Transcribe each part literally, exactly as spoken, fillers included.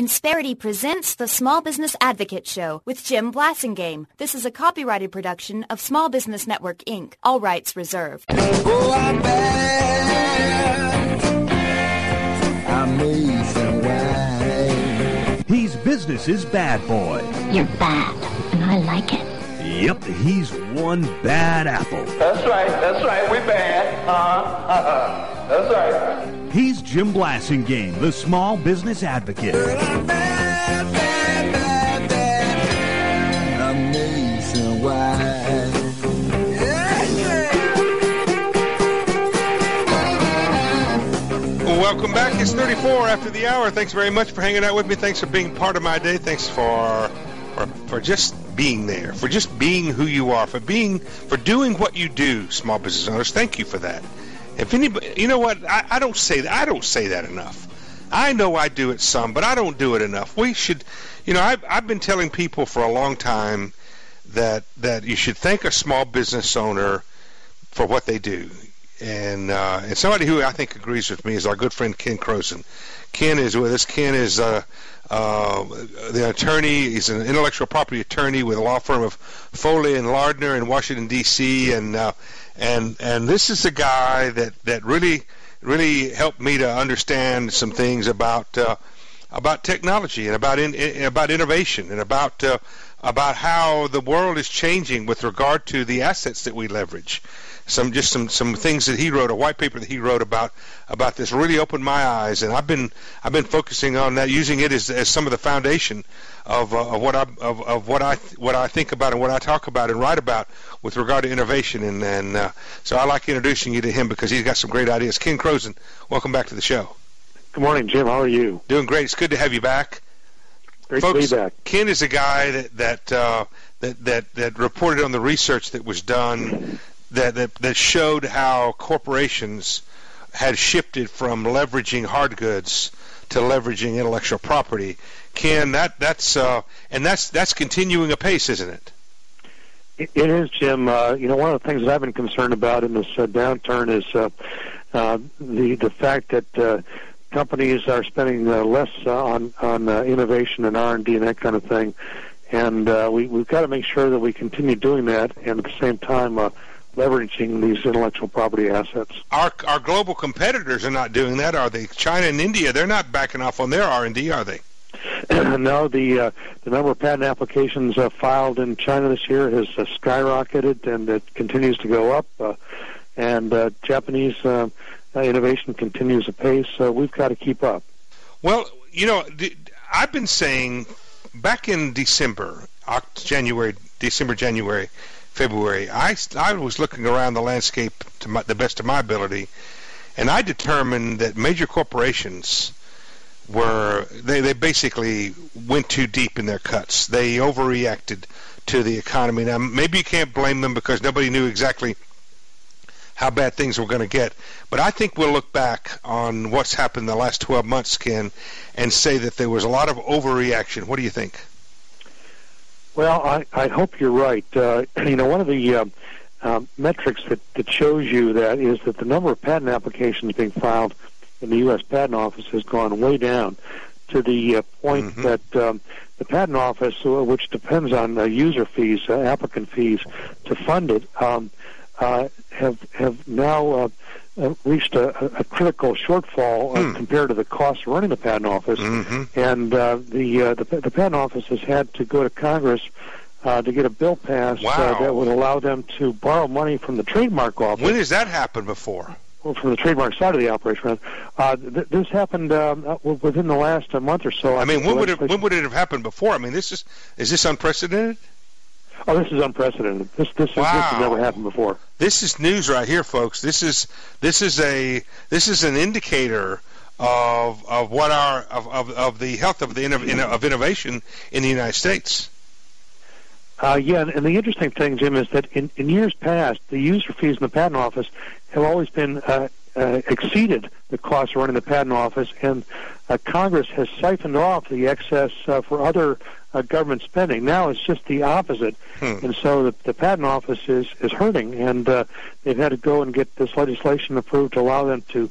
Insperity presents the Small Business Advocate Show with Jim Blasingame. This is a copyrighted production of Small Business Network, Incorporated. All rights reserved. Oh, I'm bad. I'm amazing why. He's business's bad boy. You're bad, and I like it. Yep, he's one bad apple. That's right, that's right, we bad. Uh-huh, uh-huh. That's right. He's Jim Blasingame, the Small Business Advocate. Girl, I'm bad, bad, bad, bad. Amazing why. Well, welcome back. It's thirty-four after the hour. Thanks very much for hanging out with me. Thanks for being part of my day. Thanks for for, for just being there, for just being who you are, for being, for doing what you do, small business owners. Thank you for that. If anybody, you know what, I, I don't say that, I don't say that enough. I know I do it some, but I don't do it enough. We should, you know, I've, I've been telling people for a long time that that you should thank a small business owner for what they do. And uh, and somebody who I think agrees with me is our good friend Ken Croson. Ken is with us. Ken is uh, uh, the attorney. He's an intellectual property attorney with a law firm of Foley and Lardner in Washington, D C And uh, and and this is a guy that, that really really helped me to understand some things about uh, about technology and about in, in, about innovation and about uh, about how the world is changing with regard to the assets that we leverage. Some just some, some things that he wrote, a white paper that he wrote about about this really opened my eyes, and I've been I've been focusing on that, using it as, as some of the foundation of, uh, of what I of, of what I what I think about and what I talk about and write about with regard to innovation, and and uh, so I like introducing you to him because he's got some great ideas. Ken Croson, welcome back to the show. Good morning, Jim. How are you? Doing great. It's good to have you back. Great Folks, to be back. Ken is a guy that that uh, that that that reported on the research that was done. That, that that showed how corporations had shifted from leveraging hard goods to leveraging intellectual property. Ken, that that's uh, and that's that's continuing apace, isn't it? It, it is, Jim. Uh, you know, one of the things that I've been concerned about in this uh, downturn is uh, uh, the the fact that uh, companies are spending uh, less uh, on on uh, innovation and R and D and that kind of thing, and uh, we we've got to make sure that we continue doing that, and at the same time. Uh, leveraging these intellectual property assets. Our our global competitors are not doing that, are they? China and India, they're not backing off on their R and D, are they? No, the uh, the number of patent applications uh, filed in China this year has uh, skyrocketed, and it continues to go up. Uh, and uh, Japanese uh, innovation continues apace. So we've got to keep up. Well, you know, I've been saying back in December, January, December, January. February, I, I was looking around the landscape to my, the best of my ability, and I determined that major corporations were, they, they basically went too deep in their cuts. They overreacted to the economy. Now, maybe you can't blame them because nobody knew exactly how bad things were going to get, but I think we'll look back on what's happened the last twelve months, Ken, and say that there was a lot of overreaction. What do you think? Well, I, I hope you're right. Uh, you know, one of the uh, uh, metrics that, that shows you that is that the number of patent applications being filed in the U S Patent Office has gone way down to the uh, point mm-hmm. that um, the Patent Office, uh, which depends on uh, user fees, uh, applicant fees, to fund it, um, uh, have have now uh, uh, reached a, a critical shortfall uh, hmm. compared to the cost of running the Patent Office, mm-hmm. and uh, the, uh, the the Patent Office has had to go to Congress uh, to get a bill passed wow. uh, that would allow them to borrow money from the Trademark Office. When has that happened before? Well, from the trademark side of the operation, uh, th- this happened um, within the last uh, month or so. I, I mean, when would it when would it have happened before? I mean, this is is this unprecedented? Oh, this is unprecedented. This this, is, wow. this has never happened before. This is news right here, folks. This is this is a this is an indicator of of what our of of, of the health of the of innovation in the United States. Uh, yeah, and, and the interesting thing, Jim, is that in, in years past, the user fees in the Patent Office have always been uh, uh, exceeded the cost of running the Patent Office, and uh, Congress has siphoned off the excess uh, for other uh, government spending. Now it's just the opposite, hmm. and so the, the Patent Office is, is hurting, and uh, they've had to go and get this legislation approved to allow them to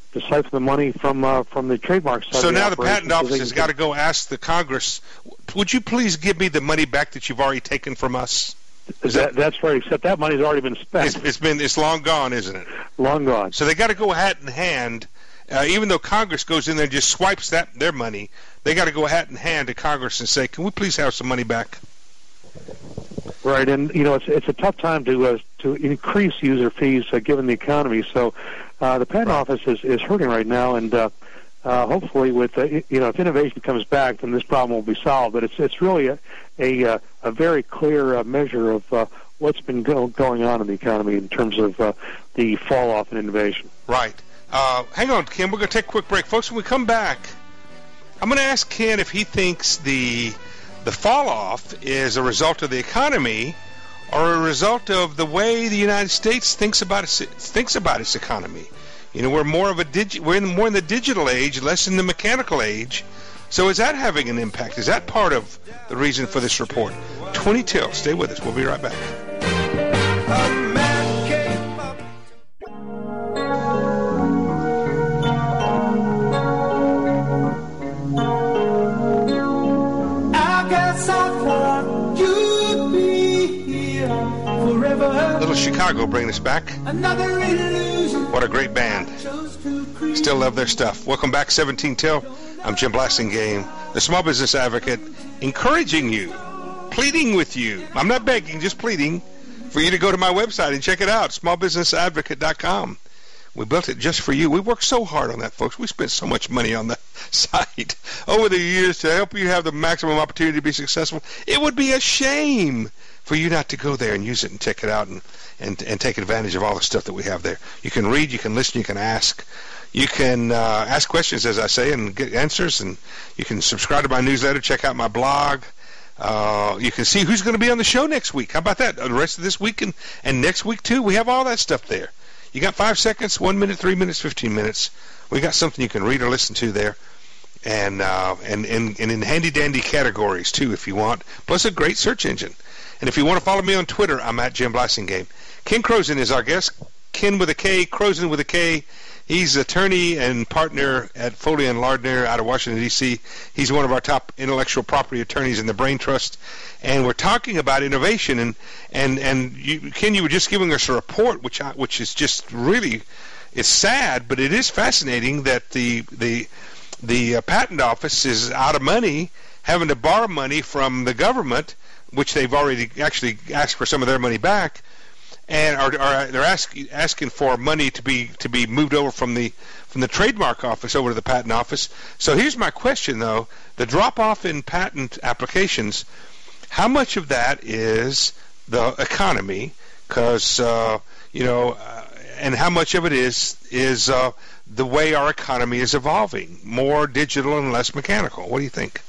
to siphon the money from uh, from the trademark side. So of the now the operation patent so office they has can- got to go ask the Congress, would you please give me the money back that you've already taken from us? Is that, that's right. Except that money's already been spent. It's, it's been it's long gone, isn't it? Long gone. So they got to go hat in hand. Uh, even though Congress goes in there and just swipes that their money, they got to go hat in hand to Congress and say, "Can we please have some money back?" Right, and you know it's it's a tough time to uh, to increase user fees uh, given the economy. So uh, the patent Right. office is, is hurting right now, and uh, uh, hopefully, with uh, you know if innovation comes back, then this problem will be solved. But it's it's really a a, uh, a very clear uh, measure of uh, what's been go- going on in the economy in terms of uh, the fall off in innovation. Right. Uh, hang on, Ken. We're going to take a quick break, folks. When we come back, I'm going to ask Ken if he thinks the the fall off is a result of the economy or a result of the way the United States thinks about its thinks about its economy. You know, we're more of a digi- we're in more in the digital age, less in the mechanical age. So is that having an impact? Is that part of the reason for this report? twenty till. Stay with us. We'll be right back. Little Chicago bringing us back. What a great band. Still love their stuff. Welcome back, seventeen till. I'm Jim Blasingame, the Small Business Advocate, encouraging you, pleading with you. I'm not begging, just pleading for you to go to my website and check it out, small business advocate dot com. We built it just for you. We worked so hard on that, folks. We spent so much money on the site over the years to help you have the maximum opportunity to be successful. It would be a shame for you not to go there and use it and check it out and, and, and take advantage of all the stuff that we have there. You can read, you can listen, you can ask. You can uh, ask questions, as I say, and get answers. And you can subscribe to my newsletter, check out my blog. Uh, you can see who's going to be on the show next week. How about that? The rest of this week and, and next week, too. We have all that stuff there. You got five seconds, one minute, three minutes, fifteen minutes. We got something you can read or listen to there. And, uh, and, and, and in handy-dandy categories, too, if you want. Plus a great search engine. And if you want to follow me on Twitter, I'm at Jim Blasingame. Ken Croson is our guest. Ken with a K, Croson with a K. He's attorney and partner at Foley and Lardner out of Washington, D C He's one of our top intellectual property attorneys in the Brain Trust. And we're talking about innovation. And, and, and you, Ken, you were just giving us a report, which I, which is just really, it's sad, but it is fascinating that the, the, the uh, patent office is out of money, having to borrow money from the government, which they've already actually asked for some of their money back, and are, are they're ask, asking for money to be to be moved over from the from the trademark office over to the patent office. So here's my question, though: the drop off in patent applications, how much of that is the economy? Because uh, you know, uh, and how much of it is is uh, the way our economy is evolving, more digital and less mechanical? What do you think?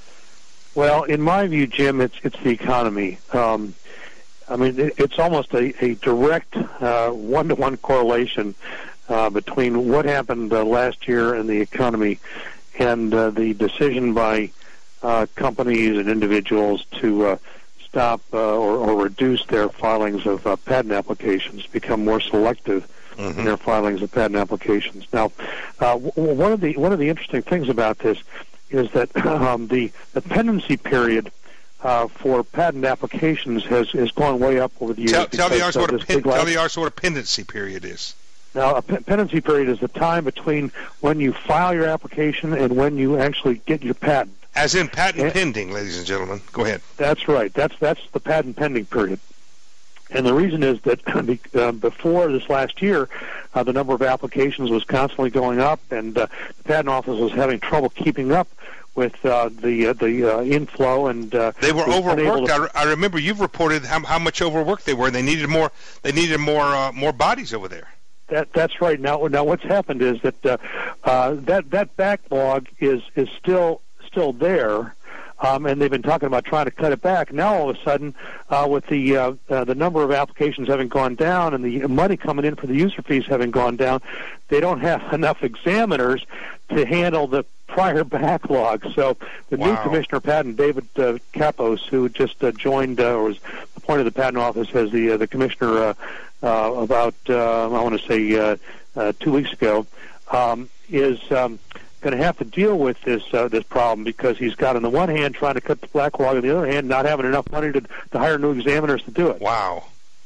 Well, in my view, Jim, it's it's the economy. Um, I mean, it, it's almost a, a direct uh, one-to-one correlation uh, between what happened uh, last year in the economy and uh, the decision by uh, companies and individuals to uh, stop uh, or, or reduce their filings of uh, patent applications, become more selective mm-hmm. in their filings of patent applications. Now, uh, w- one of the one of the interesting things about this is that um, the, the pendency period uh, for patent applications has, has gone way up over the years. Tell, tell, the, because, uh, what, a this pen, big tell last- the audience what a pendency period is. Now, a pe- pendency period is the time between when you file your application and when you actually get your patent. As in patent And- pending, ladies and gentlemen. Go ahead. That's right. That's that's the patent pending period. And the reason is that uh, before this last year, uh, the number of applications was constantly going up, and uh, the patent office was having trouble keeping up with uh, the uh, the uh, inflow, and uh, They were was unable overworked. to- I, re- I remember you've reported how, how much overworked they were. They needed more. They needed more uh, more bodies over there. That that's right. Now now what's happened is that uh, uh, that that backlog is is still still there. Um, and they've been talking about trying to cut it back. Now, all of a sudden, uh, with the uh, uh, the number of applications having gone down and the money coming in for the user fees having gone down, they don't have enough examiners to handle the prior backlog. So the Wow. new Commissioner of Patent, David uh, Kapos, who just uh, joined uh, or was appointed to the Patent Office as the uh, the commissioner uh, uh, about, uh, I want to say, uh, uh, two weeks ago, um, is um, going to have to deal with this uh, this problem, because he's got, on the one hand, trying to cut the backlog, on the other hand, not having enough money to, to hire new examiners to do it. Wow.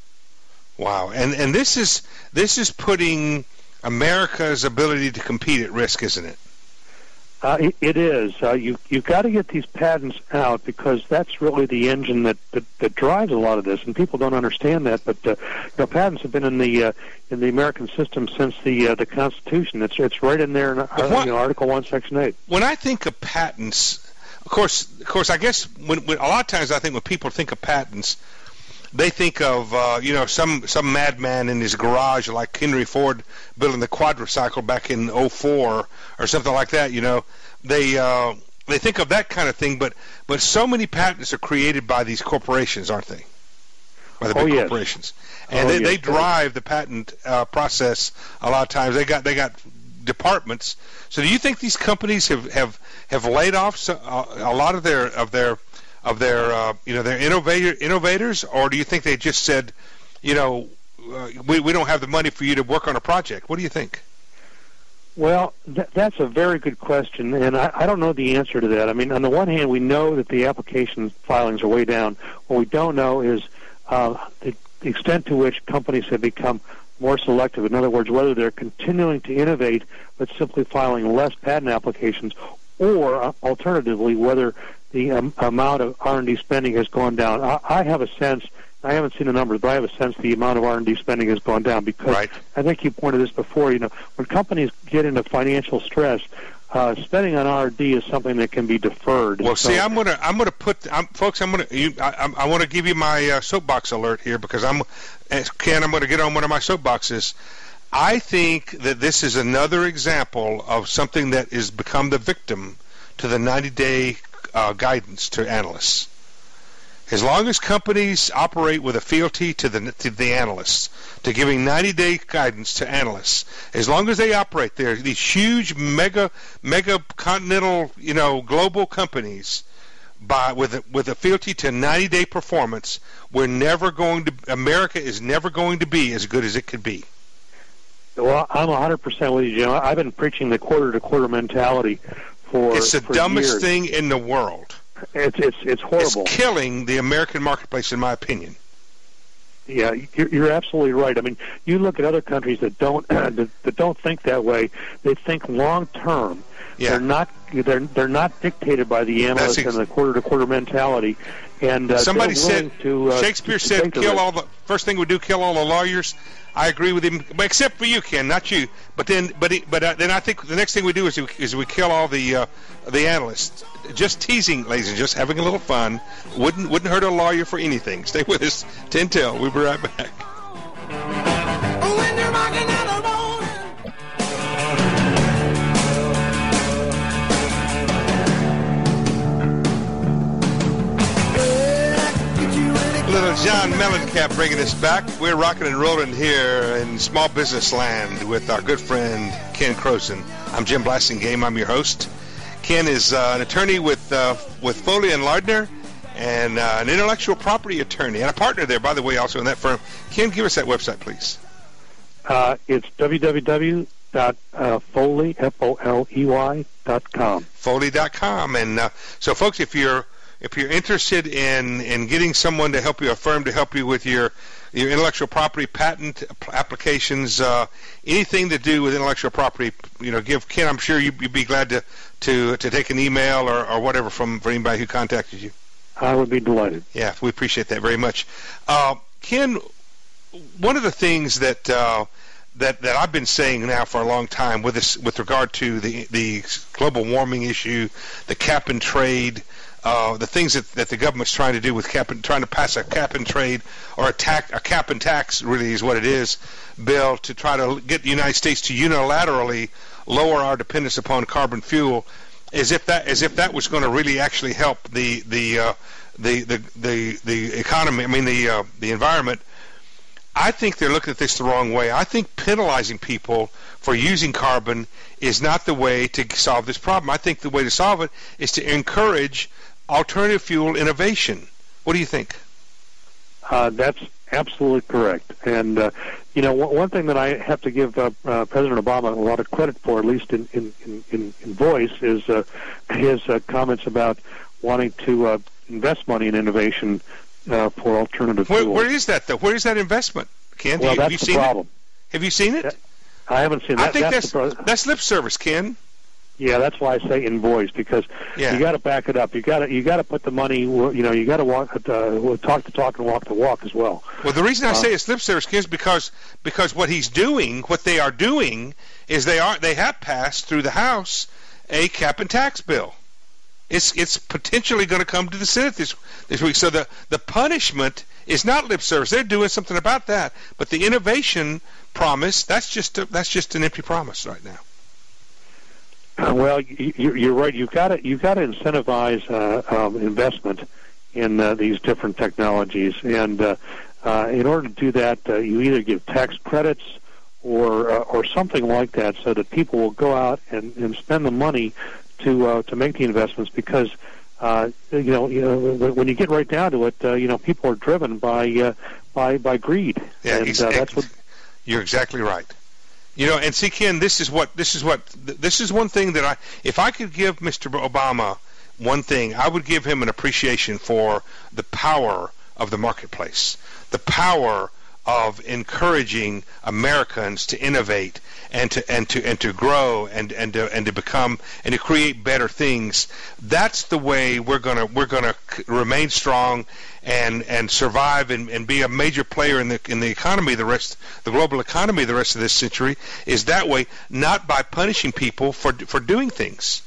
Wow. And and this is this is putting America's ability to compete at risk, isn't it? Uh, it, it is. Uh, you, you've got to get these patents out, because that's really the engine that, that, that drives a lot of this, and people don't understand that. But uh, you know, patents have been in the uh, in the American system since the uh, the Constitution. It's it's right in there in uh, what, you know, Article One, Section Eight. When I think of patents, of course, of course, I guess when, when a lot of times I think when people think of patents, they think of uh, you know some some madman in his garage like Henry Ford building the quadricycle back in oh four or something like that. You know, they uh, they think of that kind of thing, but but so many patents are created by these corporations, aren't they? By the big oh, yes. corporations, and oh, they, yes. they drive the patent uh, process a lot of times. They got they got departments. So do you think these companies have have, have laid off so, uh, a lot of their of their of their, uh, you know, their innovator, innovators, or do you think they just said, you know, uh, we, we don't have the money for you to work on a project? What do you think? Well, th- that's a very good question, and I, I don't know the answer to that. I mean, on the one hand, we know that the application filings are way down. What we don't know is uh, the extent to which companies have become more selective. In other words, whether they're continuing to innovate but simply filing less patent applications, or uh, alternatively, whether the um, amount of R and D spending has gone down. I, I have a sense, I haven't seen the numbers, but I have a sense the amount of R and D spending has gone down, because right. I think you pointed this before, you know, when companies get into financial stress, uh, spending on R and D is something that can be deferred. Well, so, see, I'm gonna, I'm gonna put, I'm, folks, I'm gonna, you, I, I want to give you my uh, soapbox alert here, because I'm, Ken, I'm going to get on one of my soapboxes. I think that this is another example of something that has become the victim to the ninety-day uh, guidance to analysts. As long as companies operate with a fealty to the to the analysts, to giving ninety-day guidance to analysts, as long as they operate there, these huge mega mega continental, you know, global companies, by with a, with a fealty to ninety-day performance, we're never going to. America is never going to be as good as it could be. Well, I'm one hundred percent with you, Jim. I've been preaching the quarter-to-quarter mentality for It's the for dumbest years. thing in the world. It's it's it's horrible. It's killing the American marketplace, in my opinion. Yeah, you're, you're absolutely right. I mean, you look at other countries that don't that, that don't think that way. They think long term. Yeah. They're not they're they're not dictated by the analyst ex- and the quarter to quarter mentality. And uh, somebody they're said willing to, uh, Shakespeare to said take the kill risk. all the first thing we do kill all the lawyers. I agree with him, but except for you, Ken, not you. But then, but he, but uh, then I think the next thing we do is we, is we kill all the uh, the analysts. Just teasing, ladies, and just having a little fun. Wouldn't wouldn't hurt a lawyer for anything. Stay with us. ten till. We'll be right back. When you're rocking out the road. Little John Mellencamp bringing us back. We're rocking and rolling here in small business land with our good friend Ken Croson. I'm Jim Blassingame. I'm your host. Ken is uh, an attorney with uh, with Foley and Lardner, and uh, an intellectual property attorney, and a partner there, by the way, also in that firm. Ken, give us that website, please. Uh, it's w w w dot foley f o l e y dot com. Foley dot com. And uh, so, folks, if you're if you're interested in, in getting someone to help you, a firm to help you with your your intellectual property patent applications, uh, anything to do with intellectual property, you know, give Ken. I'm sure you'd, you'd be glad to, to to take an email or, or whatever from, from anybody who contacted you. I would be delighted. Yeah, we appreciate that very much. Uh, Ken, one of the things that uh, that that I've been saying now for a long time with this, with regard to the the global warming issue, the cap and trade, uh, the things that, that the government's trying to do with cap and, trying to pass a cap and trade or a, tax, a cap and tax really is what it is, bill to try to get the United States to unilaterally lower our dependence upon carbon fuel, as if that as if that was going to really actually help the the uh, the, the the the economy. I mean the uh, the environment. I think they're looking at this the wrong way. I think penalizing people for using carbon is not the way to solve this problem. I think the way to solve it is to encourage alternative fuel innovation. What do you think? Uh, that's Absolutely correct. And, uh, you know, one, one thing that I have to give uh, uh, President Obama a lot of credit for, at least in, in, in, in voice, is uh, his uh, comments about wanting to uh, invest money in innovation uh, for alternative where, fuels. Where is that, though? Where is that investment, Ken? Well, you, that's have you the seen problem. It? Have you seen it? I haven't seen that. I think that's that's, the, that's lip service, Ken. Yeah, that's why I say in voice, because yeah. you got to back it up. You got to you got to put the money. You know, you got to walk, uh, talk the talk and walk the walk as well. Well, the reason I uh, say it's lip service, Ken, is because because what he's doing, what they are doing, is they are they have passed through the House a cap and tax bill. It's it's potentially going to come to the Senate this this week. So the the punishment is not lip service. They're doing something about that. But the innovation promise, that's just a, that's just an empty promise right now. Well, you're right. You've got to you've got to incentivize uh, um, investment in uh, these different technologies, and uh, uh, in order to do that, uh, you either give tax credits or uh, or something like that, so that people will go out and, and spend the money to uh, to make the investments. Because uh, you know, you know, when you get right down to it, uh, you know, people are driven by uh, by by greed, yeah, and exactly. uh, that's what. You're exactly right. You know, and see, Ken, this is what this is what this is one thing that I, if I could give Mister Obama one thing, I would give him an appreciation for the power of the marketplace, the power of encouraging Americans to innovate and to and to and to grow and and to and to become and to create better things. That's the way we're gonna we're gonna remain strong and and survive and, and be a major player in the in the economy, the rest the global economy, the rest of this century, is that way, not by punishing people for for doing things.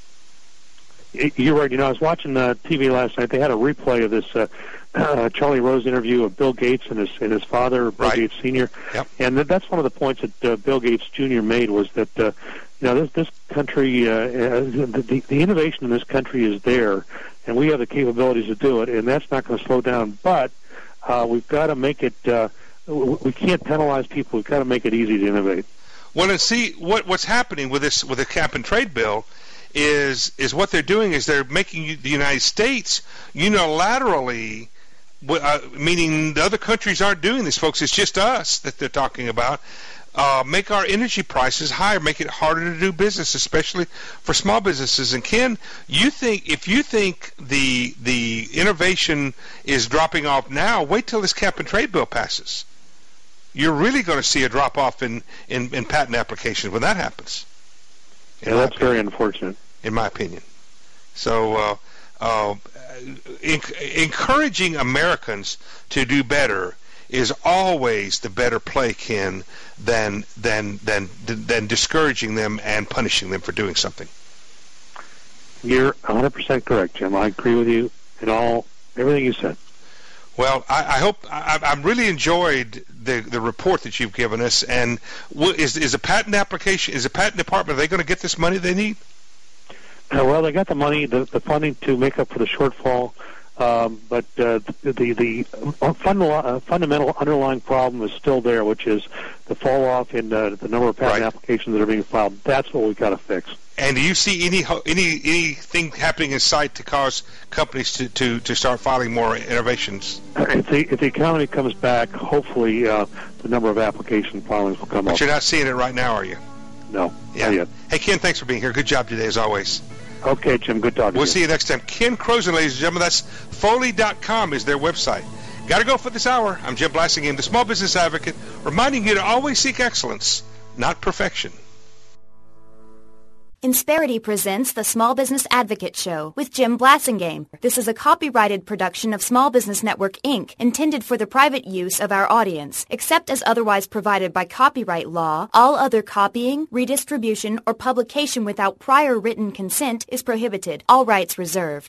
You're right. You know, I was watching uh, T V last night. They had a replay of this uh, uh, Charlie Rose interview of Bill Gates and his and his father, Bill right. Gates Senior Yep. And th- that's one of the points that uh, Bill Gates Junior made, was that uh, you know this this country, uh, uh, the, the innovation in this country is there, and we have the capabilities to do it, and that's not going to slow down. But uh, we've got to make it. Uh, we can't penalize people. We've got to make it easy to innovate. Well, and see what what's happening with this with the cap and trade bill. Is is what they're doing is they're making the United States unilaterally, uh, meaning the other countries aren't doing this, folks. It's just us that they're talking about. Uh, make our energy prices higher, make it harder to do business, especially for small businesses. And Ken, you think if you think the the innovation is dropping off now, wait till this cap and trade bill passes. You're really going to see a drop off in, in, in patent applications when that happens. Yeah, that's opinion. Very unfortunate. In my opinion. So, uh, uh, enc- encouraging Americans to do better is always the better play, Ken, than than than than discouraging them and punishing them for doing something. You're one hundred percent correct, Jim. I agree with you in all everything you said. Well, I, I hope I, I've really enjoyed the the report that you've given us. And w- is is a patent application? Is the patent department? Are they going to get this money they need? Uh, well, they got the money, the, the funding to make up for the shortfall. Um, but uh, the the, the fund, uh, fundamental underlying problem is still there, which is the fall off in uh, the number of patent right. applications that are being filed. That's what we've got to fix. And do you see any any anything happening in sight to cause companies to, to, to start filing more innovations? If the if the economy comes back, hopefully uh, the number of application filings will come but up. But you're not seeing it right now, are you? No, yeah. not yet. Hey, Ken, thanks for being here. Good job today, as always. Okay, Jim, good talking We'll to you. see you next time. Ken Croson, ladies and gentlemen, that's Foley dot com is their website. Got to go for this hour. I'm Jim Blasingame, the Small Business Advocate, reminding you to always seek excellence, not perfection. Insperity presents the Small Business Advocate Show with Jim Blasingame. This is a copyrighted production of Small Business Network, Incorporated, intended for the private use of our audience. Except as otherwise provided by copyright law, all other copying, redistribution, or publication without prior written consent is prohibited. All rights reserved.